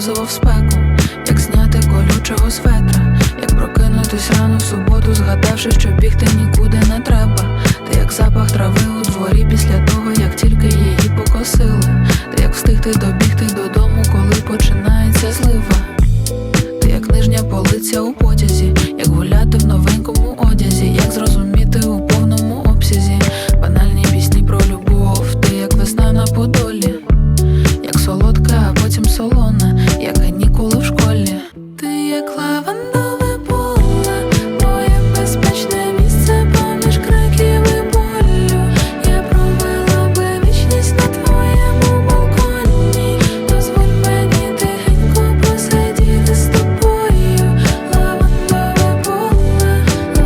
морозиво в спеку, як зняти колючого светра, як прокинутись рано в суботу, згадавши, що бігти нікуди не треба. Ти як запах трави у дворі після того, як тільки її покосили. Ти як встигти добігти додому, коли починається злива. Ти як нижня полиця у потязі, як гуляти в новенькому одязі, як зрозуміти у повному обсязі банальні пісні про любов. Ти як весна на Подолі, як солодка, а потім солона, як канікули в школі. Ти як лавандове поле, моє безпечне місце поміж криків і болю. Я провела би вічність на твоєму балконі. Дозволь мені тихенько посидіти з тобою. Лавандове поле,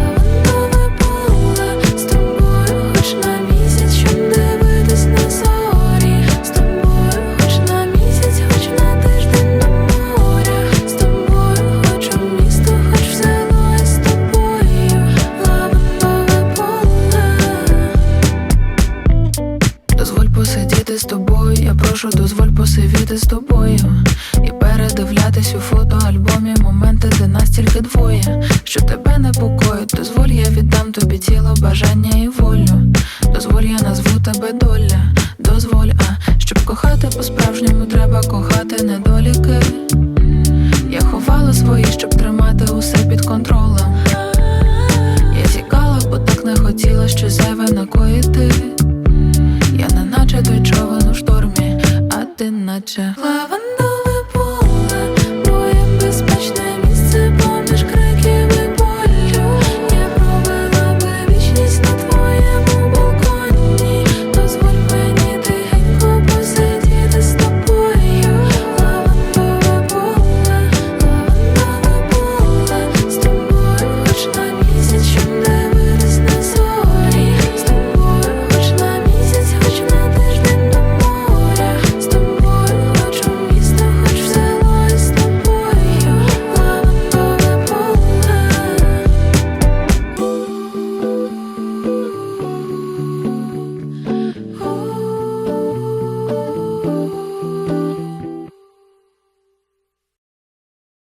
з тобою хоч на місяць, щоб дивитись на зорі. З тобою хоч на місяць, хоч на тиждень до моря. З тобою хоч у місто, хоч в село, і з тобою. Лавандове поле. Дозволь посидіти з тобою, я прошу, дозволь посивіти з тобою і передивлятись у фотоальбомі моменти, де нас тільки двоє, що тебе непокоїть. Дозволь, я віддам тобі тіло, бажання і волю. Дозволь, я назву тебе доля. Дозволь, щоб кохати по-справжньому, треба кохати недоліки. Я ховала свої, щоб тримати усе під контролем. Я тікала, бо так не хотіла щось зайве накоїти. Я не наче той човен у штормі, а ти наче